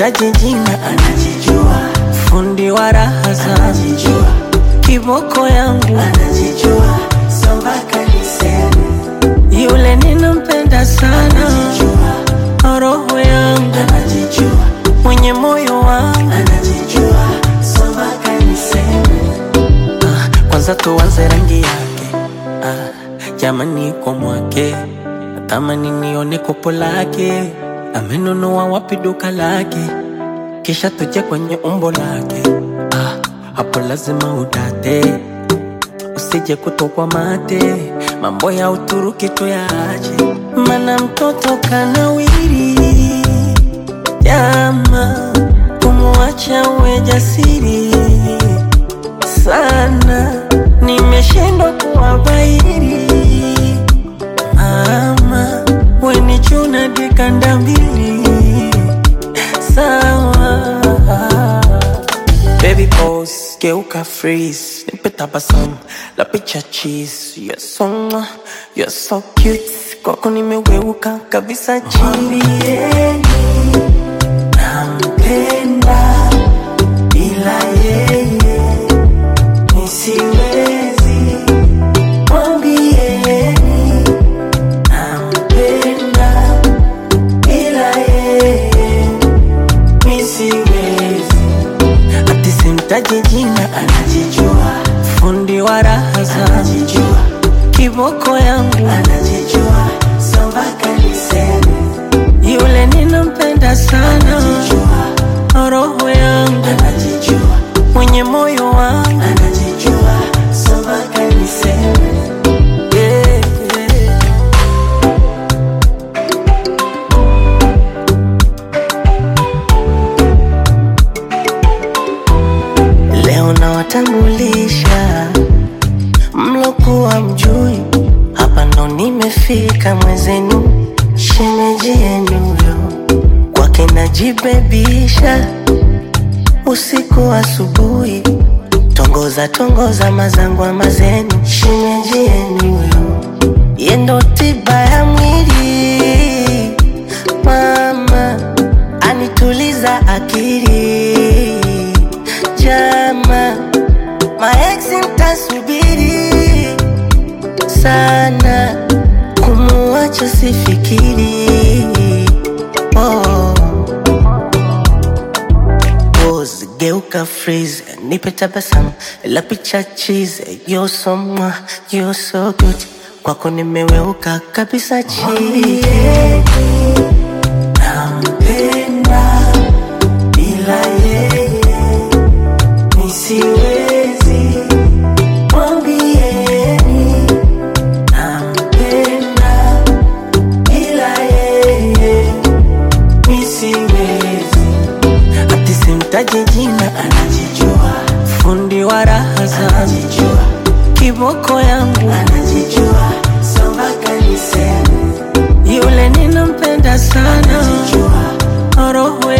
simtaji jina, anajijua. fundi wa raha zangu, Anajijua. kiboko yangu, Anajijua. So mpaka niseme, yule ninampenda sana, anajijua. roho yangu, Anajijua. mwenye moyo wangu. Anajijua. So mpaka niseme, Kwanza tuanze rangi yake, jamani kwa mwake, natamani nione kopo lake, amenunua wapi duka lake, kisha tuje kwenye umbo lake. Hapo lazima udate, usije kutokwa mate, mambo ya Uturuki tuyaache, mana mtoto kanawiri. Jama, kumuacha uwe jasiri sana, nimeshindwa kuwabairi. Mama, weni chuna dikanda mbili, sawa. Baby pose, geuka freeze, nipe tabasamu la picha cheese. You're so cute, kwako nimeweuka kabisa chini. mwambieni nampenda, bila yeye nisiwezi. Mwambieni nampenda, bila yeye nisiwezi. Ati simtaji jina, Anajijua. fundi wa raha zangu, Anajijua. kiboko yangu, Anajijua. So mpaka niseme, yule ninampenda sana, anajijua. roho yangu, Anajijua. mwenye moyo wangu. Anajijua. So mpaka niseme, Yeah, yeah. Leo nawatambulisha mlokuwa mjui, hapa ndo nimefika mwezenu, shemeji yenu yo, kwake najibebisha usiku asubuhi, tongoza tongoza mazangwa mazenu, shemeji yenu yo, yendo tiba ya mwili, mama anituliza akili, jama maeksi mtasubiri sana, kumuacha sifikiri. Pose, geuka freeze, nipe tabasamu la picha cheese. You're so good, kwako nimeweuka kabisa chini. nampenda, bila yeye nisiwezi. Mwambieni nampenda, bila yeye nisiwezi. Ati simtaji jina, Anajijua. fundi wa raha zangu, Anajijua. kiboko yangu, Anajijua. So mpaka niseme, yule ninampenda sana, anajijua. roho